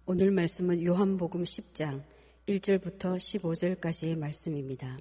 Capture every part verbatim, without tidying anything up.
오늘 말씀은 요한복음 십 장 일 절부터 십오 절까지의 말씀입니다.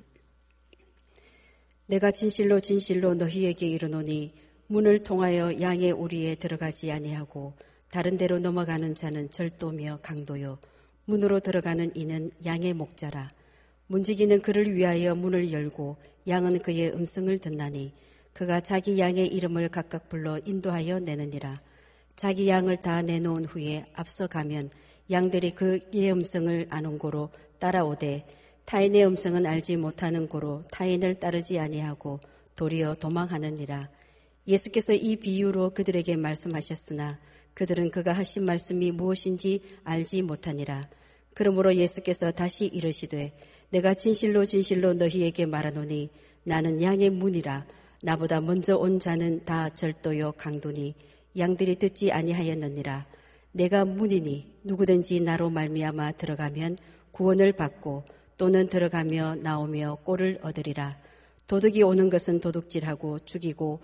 내가 진실로 진실로 너희에게 이르노니 문을 통하여 양의 우리에 들어가지 아니하고 다른 데로 넘어가는 자는 절도며 강도요 문으로 들어가는 이는 양의 목자라. 문지기는 그를 위하여 문을 열고 양은 그의 음성을 듣나니 그가 자기 양의 이름을 각각 불러 인도하여 내느니라. 자기 양을 다 내놓은 후에 앞서 가면 양들이 그의 음성을 아는 고로 따라오되 타인의 음성은 알지 못하는 고로 타인을 따르지 아니하고 도리어 도망하느니라. 예수께서 이 비유로 그들에게 말씀하셨으나 그들은 그가 하신 말씀이 무엇인지 알지 못하니라. 그러므로 예수께서 다시 이르시되 내가 진실로 진실로 너희에게 말하노니 나는 양의 문이라. 나보다 먼저 온 자는 다 절도요 강도니 양들이 듣지 아니하였느니라. 내가 문이니 누구든지 나로 말미암아 들어가면 구원을 받고 또는 들어가며 나오며 꼴을 얻으리라. 도둑이 오는 것은 도둑질하고 죽이고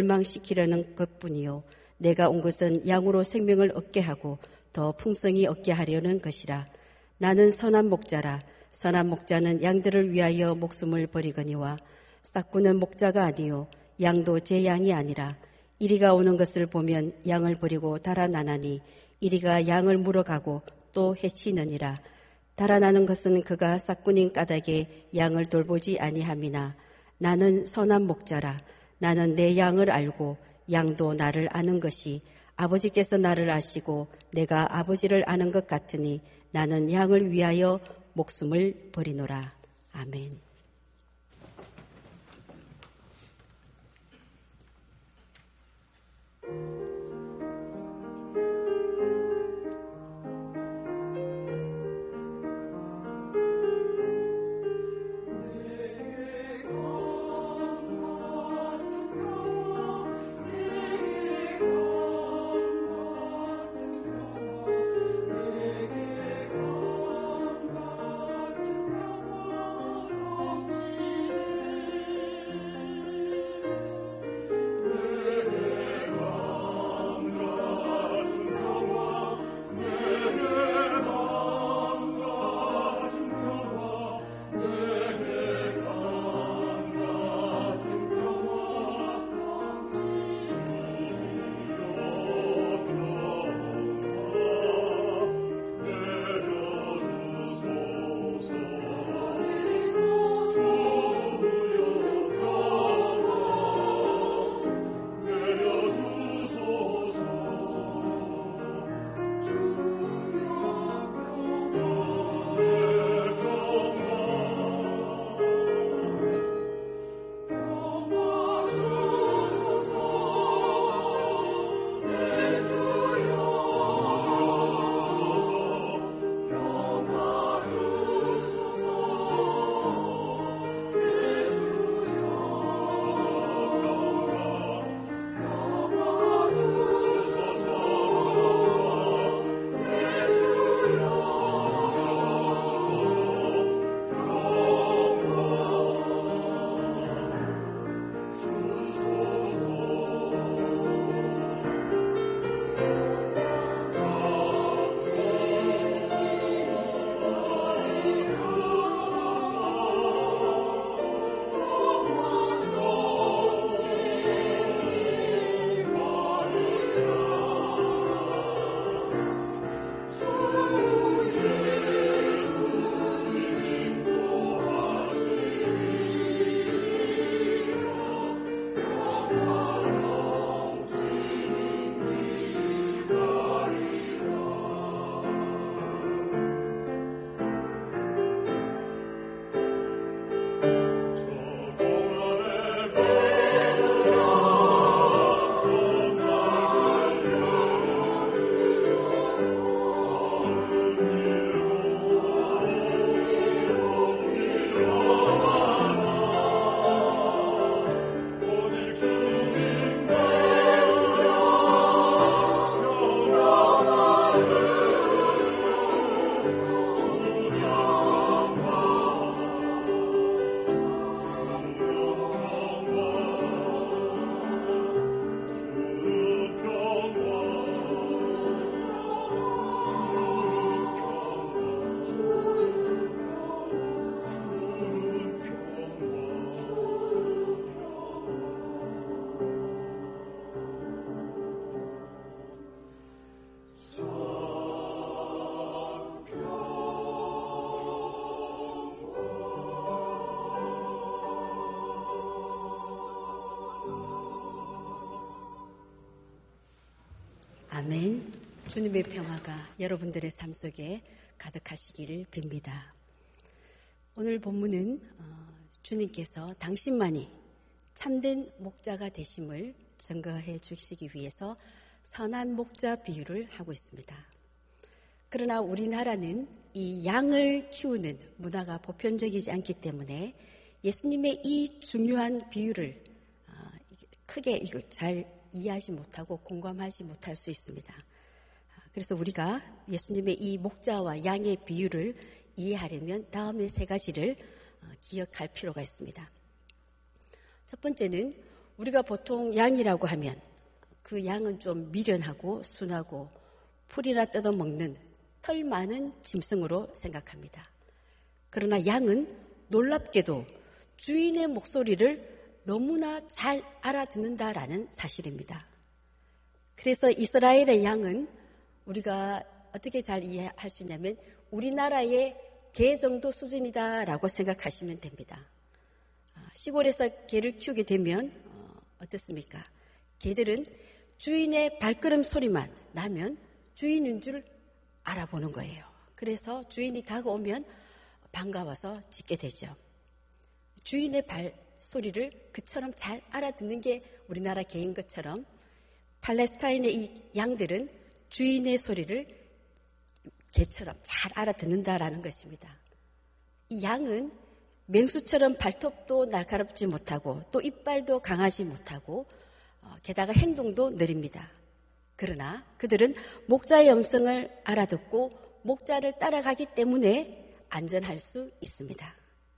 멸망시키려는 것뿐이요 내가 온 것은 양으로 생명을 얻게 하고 더 풍성히 얻게 하려는 것이라. 나는 선한 목자라. 선한 목자는 양들을 위하여 목숨을 버리거니와 싹구는 목자가 아니요 양도 제 양이 아니라. 이리가 오는 것을 보면 양을 버리고 달아나나니 이리가 양을 물어가고 또 해치느니라. 달아나는 것은 그가 싹군인 까닭에 양을 돌보지 아니함이나 나는 선한 목자라. 나는 내 양을 알고 양도 나를 아는 것이 아버지께서 나를 아시고 내가 아버지를 아는 것 같으니 나는 양을 위하여 목숨을 버리노라. 아멘. 내가 아멘. 주님의 평화가 여러분들의 삶 속에 가득하시기를 빕니다. 오늘 본문은 주님께서 당신만이 참된 목자가 되심을 증거해 주시기 위해서 선한 목자 비유를 하고 있습니다. 그러나 우리나라는 이 양을 키우는 문화가 보편적이지 않기 때문에 예수님의 이 중요한 비유를 크게 잘 이해하지 못하고 공감하지 못할 수 있습니다. 그래서 우리가 예수님의 이 목자와 양의 비유를 이해하려면 다음의 세 가지를 기억할 필요가 있습니다. 첫 번째는 우리가 보통 양이라고 하면 그 양은 좀 미련하고 순하고 풀이나 뜯어먹는 털 많은 짐승으로 생각합니다. 그러나 양은 놀랍게도 주인의 목소리를 너무나 잘 알아듣는다라는 사실입니다. 그래서 이스라엘의 양은 우리가 어떻게 잘 이해할 수 있냐면 우리나라의 개 정도 수준이다라고 생각하시면 됩니다. 시골에서 개를 키우게 되면 어떻습니까? 개들은 주인의 발걸음 소리만 나면 주인인 줄 알아보는 거예요. 그래서 주인이 다가오면 반가워서 짖게 되죠. 주인의 발소리를 그처럼 잘 알아듣는 게 우리나라 개인 것처럼 팔레스타인의 이 양들은 주인의 소리를 개처럼 잘 알아듣는다라는 것입니다. 이 양은 맹수처럼 발톱도 날카롭지 못하고 또 이빨도 강하지 못하고 게다가 행동도 느립니다. 그러나 그들은 목자의 음성을 알아듣고 목자를 따라가기 때문에 안전할 수 있습니다.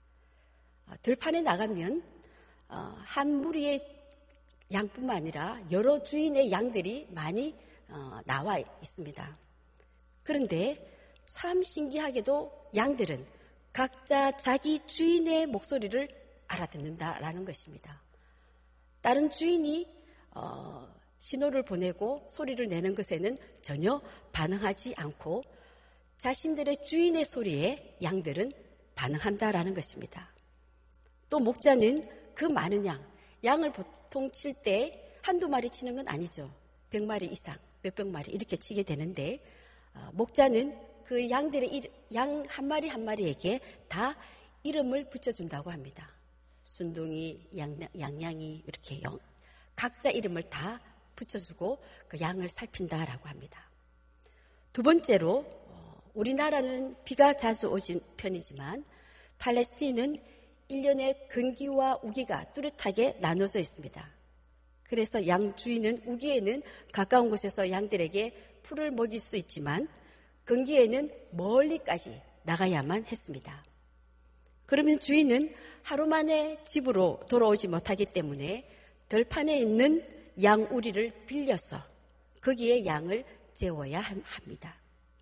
들판에 나가면 한 무리의 양뿐만 아니라 여러 주인의 양들이 많이 나와 있습니다. 그런데 참 신기하게도 양들은 각자 자기 주인의 목소리를 알아듣는다라는 것입니다. 다른 주인이 어, 신호를 보내고 소리를 내는 것에는 전혀 반응하지 않고 자신들의 주인의 소리에 양들은 반응한다라는 것입니다. 또 목자는 그 많은 양, 양을 보통 칠 때 한두 마리 치는 건 아니죠. 백 마리 이상, 몇백 마리 이렇게 치게 되는데 어, 목자는 그 양들의 양 한 마리 한 마리에게 다 이름을 붙여준다고 합니다. 순둥이, 양, 양양이 이렇게 영, 각자 이름을 다 붙여주고 그 양을 살핀다라고 합니다. 두 번째로 우리나라는 비가 자주 오는 편이지만 팔레스틴은 일 년에 건기와 우기가 뚜렷하게 나눠져 있습니다. 그래서 양 주인은 우기에는 가까운 곳에서 양들에게 풀을 먹일 수 있지만 건기에는 멀리까지 나가야만 했습니다. 그러면 주인은 하루 만에 집으로 돌아오지 못하기 때문에 들판에 있는 양 우리를 빌려서 거기에 양을 재워야 합니다.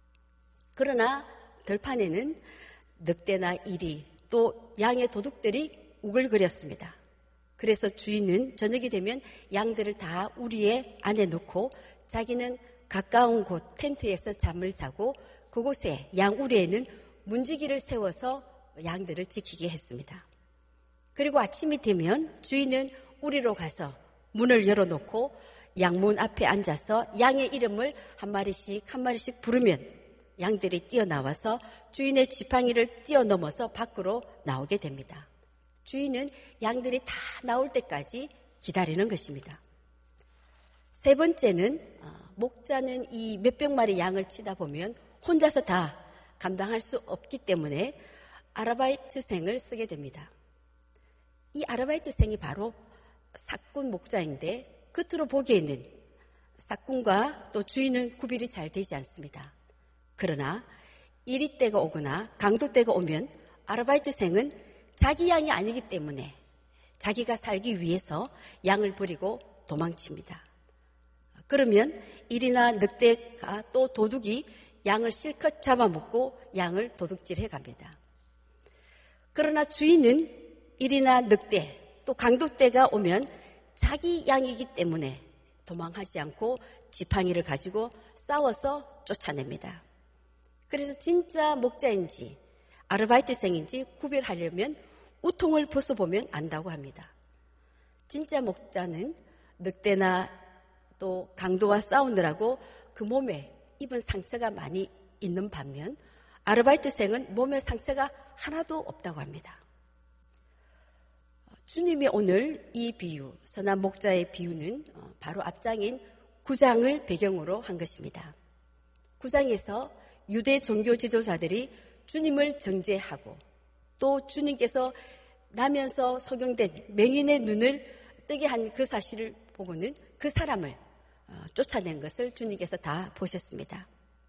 그러나 들판에는 늑대나 이리 또 양의 도둑들이 우글거렸습니다. 그래서 주인은 저녁이 되면 양들을 다 우리의 안에 놓고 자기는 가까운 곳 텐트에서 잠을 자고 그곳에 양 우리에는 문지기를 세워서 양들을 지키게 했습니다. 그리고 아침이 되면 주인은 우리로 가서 문을 열어놓고 양문 앞에 앉아서 양의 이름을 한 마리씩 한 마리씩 부르면 양들이 뛰어나와서 주인의 지팡이를 뛰어넘어서 밖으로 나오게 됩니다. 주인은 양들이 다 나올 때까지 기다리는 것입니다. 세 번째는 목자는 이 몇백 마리 양을 치다 보면 혼자서 다 감당할 수 없기 때문에 아르바이트생을 쓰게 됩니다. 이 아르바이트생이 바로 삭군 목자인데 겉으로 보기에는 삭군과 또 주인은 구별이 잘 되지 않습니다. 그러나 이리 때가 오거나 강도 때가 오면 아르바이트생은 자기 양이 아니기 때문에 자기가 살기 위해서 양을 버리고 도망칩니다. 그러면 이리나 늑대가 또 도둑이 양을 실컷 잡아먹고 양을 도둑질해 갑니다. 그러나 주인은 이리나 늑대 또 강도떼가 오면 자기 양이기 때문에 도망하지 않고 지팡이를 가지고 싸워서 쫓아냅니다. 그래서 진짜 목자인지 아르바이트생인지 구별하려면 우통을 벗어보면 안다고 합니다. 진짜 목자는 늑대나 또 강도와 싸우느라고 그 몸에 입은 상처가 많이 있는 반면 아르바이트생은 몸에 상처가 하나도 없다고 합니다. 주님이 오늘 이 비유, 선한 목자의 비유는 바로 앞장인 구 장을 배경으로 한 것입니다. 구 장에서 유대 종교 지도자들이 주님을 정죄하고 또 주님께서 나면서 소경된 맹인의 눈을 뜨게 한 그 사실을 보고는 그 사람을 쫓아낸 것을 주님께서 다 보셨습니다.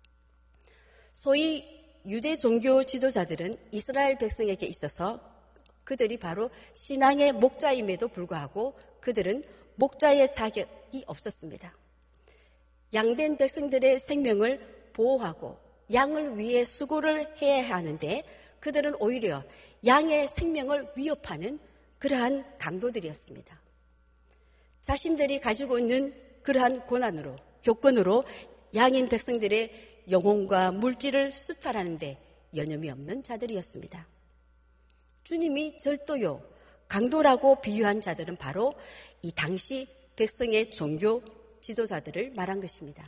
소위 유대 종교 지도자들은 이스라엘 백성에게 있어서 그들이 바로 신앙의 목자임에도 불구하고 그들은 목자의 자격이 없었습니다. 양된 백성들의 생명을 보호하고 양을 위해 수고를 해야 하는데 그들은 오히려 양의 생명을 위협하는 그러한 강도들이었습니다. 자신들이 가지고 있는 그러한 고난으로, 교권으로 양인 백성들의 영혼과 물질을 수탈하는 데 여념이 없는 자들이었습니다. 주님이 절도요, 강도라고 비유한 자들은 바로 이 당시 백성의 종교 지도자들을 말한 것입니다.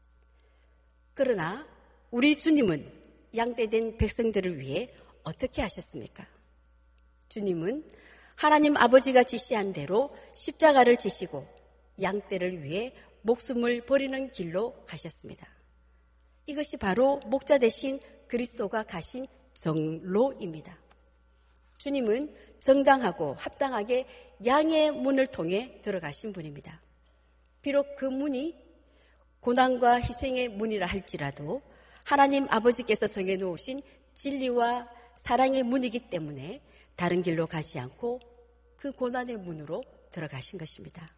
그러나 우리 주님은 양떼된 백성들을 위해 어떻게 하셨습니까? 주님은 하나님 아버지가 지시한 대로 십자가를 지시고 양떼를 위해 목숨을 버리는 길로 가셨습니다. 이것이 바로 목자 대신 그리스도가 가신 정로입니다. 주님은 정당하고 합당하게 양의 문을 통해 들어가신 분입니다. 비록 그 문이 고난과 희생의 문이라 할지라도 하나님 아버지께서 정해놓으신 진리와 사랑의 문이기 때문에 다른 길로 가지 않고 그 고난의 문으로 들어가신 것입니다.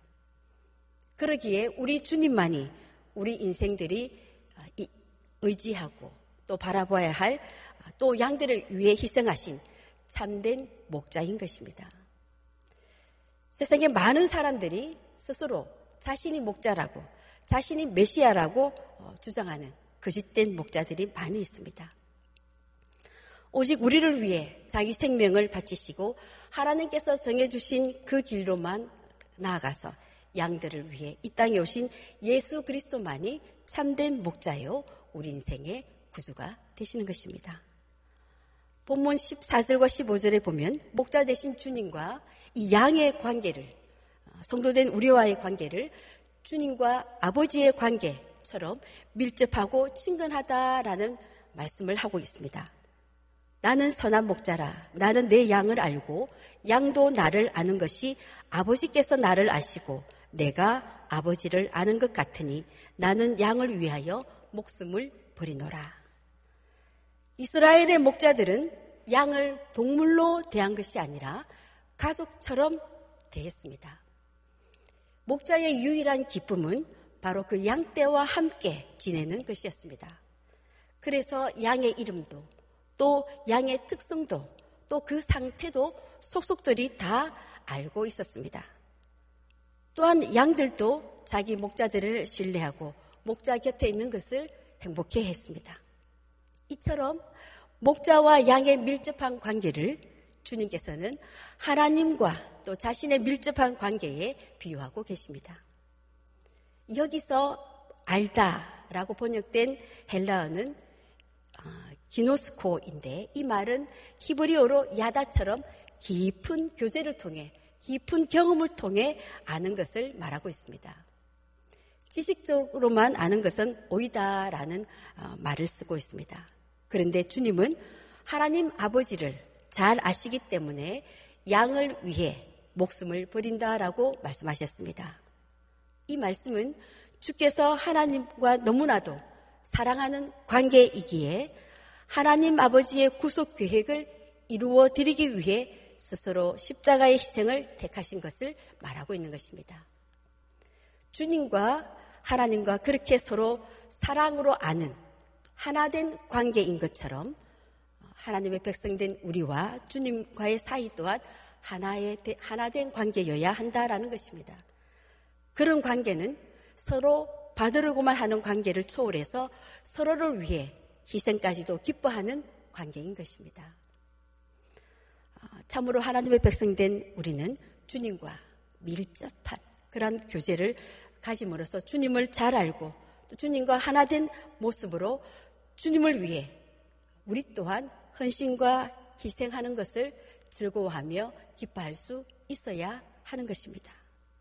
그러기에 우리 주님만이 우리 인생들이 의지하고 또 바라봐야 할 또 양들을 위해 희생하신 참된 목자인 것입니다. 세상에 많은 사람들이 스스로 자신이 목자라고, 자신이 메시아라고 주장하는 거짓된 목자들이 많이 있습니다. 오직 우리를 위해 자기 생명을 바치시고 하나님께서 정해주신 그 길로만 나아가서 양들을 위해 이 땅에 오신 예수 그리스도만이 참된 목자요 우리 인생의 구주가 되시는 것입니다. 본문 십사 절과 십오 절에 보면 목자 되신 주님과 이 양의 관계를, 성도된 우리와의 관계를 주님과 아버지의 관계처럼 밀접하고 친근하다라는 말씀을 하고 있습니다. 나는 선한 목자라. 나는 내 양을 알고 양도 나를 아는 것이 아버지께서 나를 아시고 내가 아버지를 아는 것 같으니 나는 양을 위하여 목숨을 버리노라. 이스라엘의 목자들은 양을 동물로 대한 것이 아니라 가족처럼 대했습니다. 목자의 유일한 기쁨은 바로 그 양떼와 함께 지내는 것이었습니다. 그래서 양의 이름도 또 양의 특성도 또 그 상태도 속속들이 다 알고 있었습니다. 또한 양들도 자기 목자들을 신뢰하고 목자 곁에 있는 것을 행복해 했습니다. 이처럼 목자와 양의 밀접한 관계를 주님께서는 하나님과 또 자신의 밀접한 관계에 비유하고 계십니다. 여기서 알다라고 번역된 헬라어는 기노스코인데 이 말은 히브리어로 야다처럼 깊은 교제를 통해 깊은 경험을 통해 아는 것을 말하고 있습니다. 지식적으로만 아는 것은 오이다라는 말을 쓰고 있습니다. 그런데 주님은 하나님 아버지를 잘 아시기 때문에 양을 위해 목숨을 버린다라고 말씀하셨습니다. 이 말씀은 주께서 하나님과 너무나도 사랑하는 관계이기에 하나님 아버지의 구속 계획을 이루어 드리기 위해 스스로 십자가의 희생을 택하신 것을 말하고 있는 것입니다. 주님과 하나님과 그렇게 서로 사랑으로 아는 하나된 관계인 것처럼 하나님의 백성된 우리와 주님과의 사이 또한 하나의, 하나된 관계여야 한다라는 것입니다. 그런 관계는 서로 받으려고만 하는 관계를 초월해서 서로를 위해 희생까지도 기뻐하는 관계인 것입니다. 참으로 하나님의 백성된 우리는 주님과 밀접한 그런 교제를 가짐으로써 주님을 잘 알고 또 주님과 하나 된 모습으로 주님을 위해 우리 또한 헌신과 희생하는 것을 즐거워하며 기뻐할 수 있어야 하는 것입니다.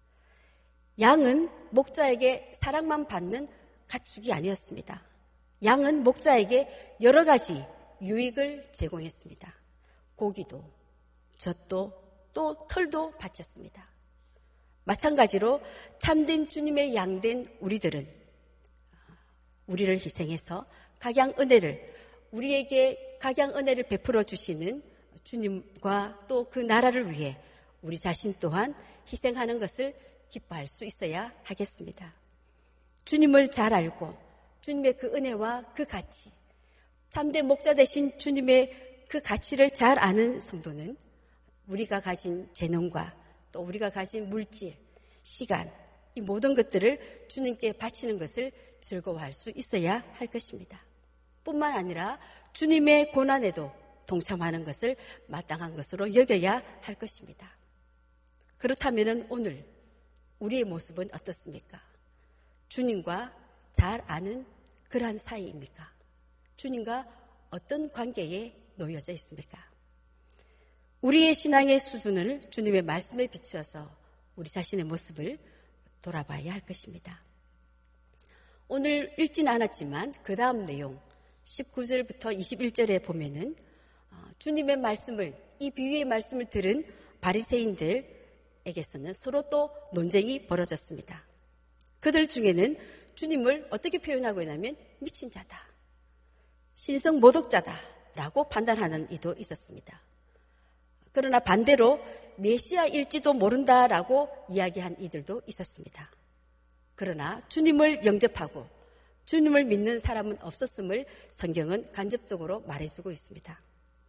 양은 목자에게 사랑만 받는 가축이 아니었습니다. 양은 목자에게 여러 가지 유익을 제공했습니다. 고기도, 젖도, 또 털도 바쳤습니다. 마찬가지로 참된 주님의 양된 우리들은 우리를 희생해서 각양 은혜를, 우리에게 각양 은혜를 베풀어 주시는 주님과 또 그 나라를 위해 우리 자신 또한 희생하는 것을 기뻐할 수 있어야 하겠습니다. 주님을 잘 알고 주님의 그 은혜와 그 가치, 참된 목자 되신 주님의 그 가치를 잘 아는 성도는 우리가 가진 재능과 또 우리가 가진 물질, 시간, 이 모든 것들을 주님께 바치는 것을 즐거워할 수 있어야 할 것입니다. 뿐만 아니라 주님의 고난에도 동참하는 것을 마땅한 것으로 여겨야 할 것입니다. 그렇다면 오늘 우리의 모습은 어떻습니까? 주님과 잘 아는 그러한 사이입니까? 주님과 어떤 관계에 놓여져 있습니까? 우리의 신앙의 수준을 주님의 말씀에 비추어서 우리 자신의 모습을 돌아봐야 할 것입니다. 오늘 읽진 않았지만 그 다음 내용 십구 절부터 이십일 절에 보면은 주님의 말씀을, 이 비유의 말씀을 들은 바리새인들에게서는 서로 또 논쟁이 벌어졌습니다. 그들 중에는 주님을 어떻게 표현하고 있냐면 미친 자다, 신성 모독자다라고 판단하는 이도 있었습니다. 그러나 반대로 메시아일지도 모른다라고 이야기한 이들도 있었습니다. 그러나 주님을 영접하고 주님을 믿는 사람은 없었음을 성경은 간접적으로 말해주고 있습니다.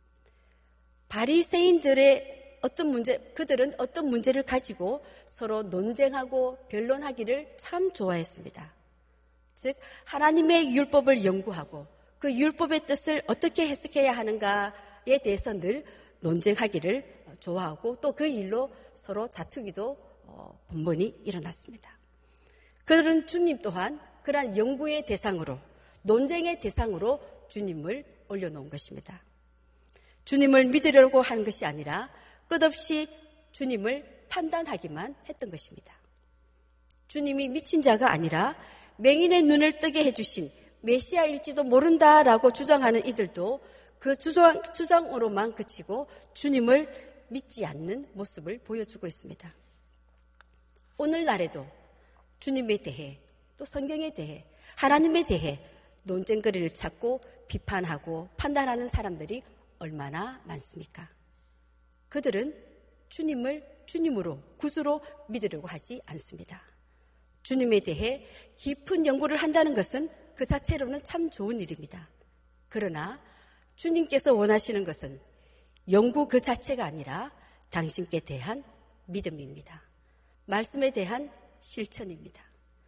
바리새인들의 어떤 문제, 그들은 어떤 문제를 가지고 서로 논쟁하고 변론하기를 참 좋아했습니다. 즉 하나님의 율법을 연구하고 그 율법의 뜻을 어떻게 해석해야 하는가에 대해서 늘 논쟁하기를 좋아하고 또 그 일로 서로 다투기도 번번이 일어났습니다. 그들은 주님 또한 그러한 연구의 대상으로, 논쟁의 대상으로 주님을 올려놓은 것입니다. 주님을 믿으려고 하는 것이 아니라 끝없이 주님을 판단하기만 했던 것입니다. 주님이 미친 자가 아니라 맹인의 눈을 뜨게 해주신 메시아일지도 모른다라고 주장하는 이들도 그 주장, 주장으로만 그치고 주님을 믿지 않는 모습을 보여주고 있습니다. 오늘날에도 주님에 대해 또 성경에 대해 하나님에 대해 논쟁거리를 찾고 비판하고 판단하는 사람들이 얼마나 많습니까? 그들은 주님을 주님으로, 구주로 믿으려고 하지 않습니다. 주님에 대해 깊은 연구를 한다는 것은 그 자체로는 참 좋은 일입니다. 그러나 주님께서 원하시는 것은 연구 그 자체가 아니라 당신께 대한 믿음입니다. 말씀에 대한 실천입니다.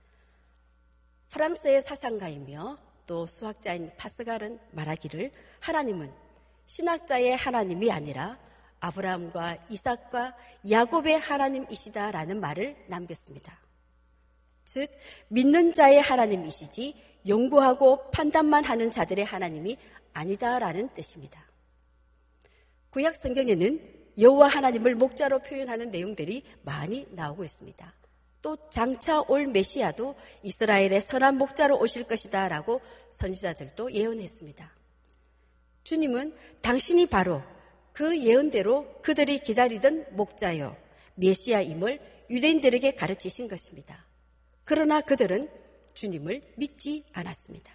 프랑스의 사상가이며 또 수학자인 파스칼은 말하기를 하나님은 신학자의 하나님이 아니라 아브라함과 이삭과 야곱의 하나님이시다라는 말을 남겼습니다. 즉 믿는 자의 하나님이시지 연구하고 판단만 하는 자들의 하나님이 아니다라는 뜻입니다. 구약 성경에는 여호와 하나님을 목자로 표현하는 내용들이 많이 나오고 있습니다. 또 장차 올 메시아도 이스라엘의 선한 목자로 오실 것이다 라고 선지자들도 예언했습니다. 주님은 당신이 바로 그 예언대로 그들이 기다리던 목자여 메시아임을 유대인들에게 가르치신 것입니다. 그러나 그들은 주님을 믿지 않았습니다.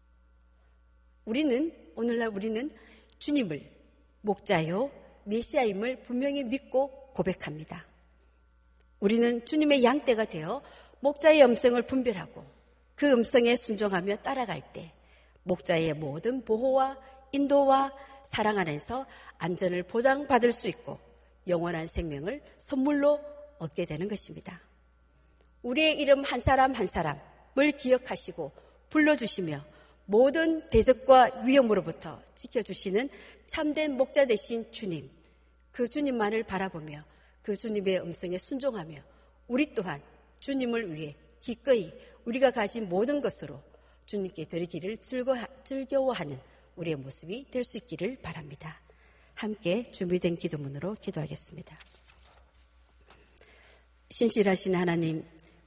우리는 오늘날 우리는 주님을 목자요 메시아임을 분명히 믿고 고백합니다. 우리는 주님의 양떼가 되어 목자의 음성을 분별하고 그 음성에 순종하며 따라갈 때 목자의 모든 보호와 인도와 사랑 안에서 안전을 보장받을 수 있고 영원한 생명을 선물로 얻게 되는 것입니다. 우리의 이름 한 사람 한 사람을 기억하시고 불러주시며 모든 대적과 위험으로부터 지켜주시는 참된 목자 되신 주님, 그 주님만을 바라보며 그 주님의 음성에 순종하며 우리 또한 주님을 위해 기꺼이 우리가 가진 모든 것으로 주님께 드리기를 즐거, 즐거워하는 우리의 모습이 될 수 있기를 바랍니다. 함께 준비된 기도문으로 기도하겠습니다. 신실하신 하나님,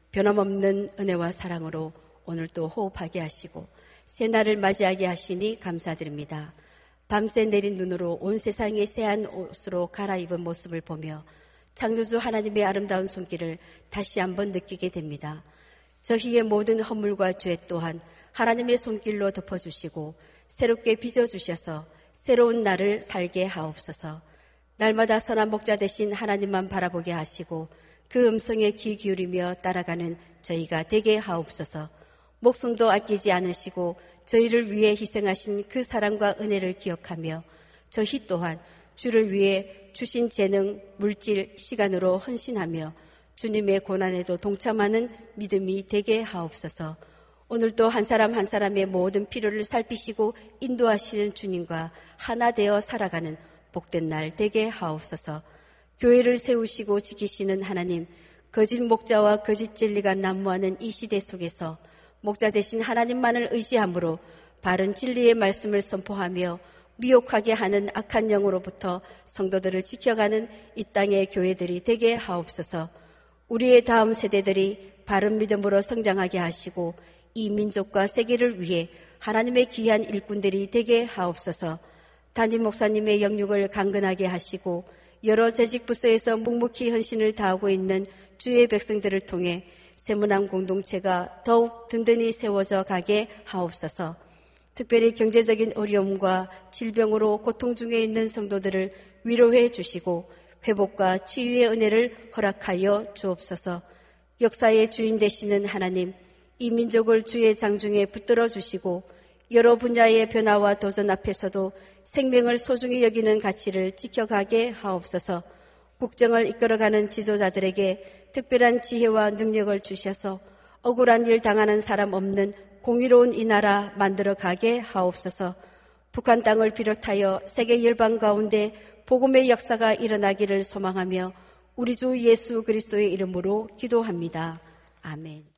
변함없는 은혜와 사랑으로 오늘도 호흡하게 하시고 새날을 맞이하게 하시니 감사드립니다. 밤새 내린 눈으로 온 세상의 새한 옷으로 갈아입은 모습을 보며 창조주 하나님의 아름다운 손길을 다시 한번 느끼게 됩니다. 저희의 모든 허물과 죄 또한 하나님의 손길로 덮어주시고 새롭게 빚어주셔서 새로운 날을 살게 하옵소서. 날마다 선한 목자 되신 하나님만 바라보게 하시고 그 음성에 귀 기울이며 따라가는 저희가 되게 하옵소서. 목숨도 아끼지 않으시고 저희를 위해 희생하신 그 사랑과 은혜를 기억하며 저희 또한 주를 위해 주신 재능, 물질, 시간으로 헌신하며 주님의 고난에도 동참하는 믿음이 되게 하옵소서. 오늘도 한 사람 한 사람의 모든 필요를 살피시고 인도하시는 주님과 하나 되어 살아가는 복된 날 되게 하옵소서. 교회를 세우시고 지키시는 하나님, 거짓 목자와 거짓 진리가 난무하는 이 시대 속에서 목자 되신 하나님만을 의지함으로 바른 진리의 말씀을 선포하며 미혹하게 하는 악한 영으로부터 성도들을 지켜가는 이 땅의 교회들이 되게 하옵소서. 우리의 다음 세대들이 바른 믿음으로 성장하게 하시고 이 민족과 세계를 위해 하나님의 귀한 일꾼들이 되게 하옵소서. 담임 목사님의 영육을 강건하게 하시고 여러 재직 부서에서 묵묵히 헌신을 다하고 있는 주의 백성들을 통해 세문안 공동체가 더욱 든든히 세워져 가게 하옵소서. 특별히 경제적인 어려움과 질병으로 고통 중에 있는 성도들을 위로해 주시고 회복과 치유의 은혜를 허락하여 주옵소서. 역사의 주인 되시는 하나님, 이 민족을 주의 장중에 붙들어 주시고 여러 분야의 변화와 도전 앞에서도 생명을 소중히 여기는 가치를 지켜가게 하옵소서. 국정을 이끌어가는 지도자들에게 특별한 지혜와 능력을 주셔서 억울한 일 당하는 사람 없는 공의로운 이 나라 만들어 가게 하옵소서. 북한 땅을 비롯하여 세계 열방 가운데 복음의 역사가 일어나기를 소망하며 우리 주 예수 그리스도의 이름으로 기도합니다. 아멘.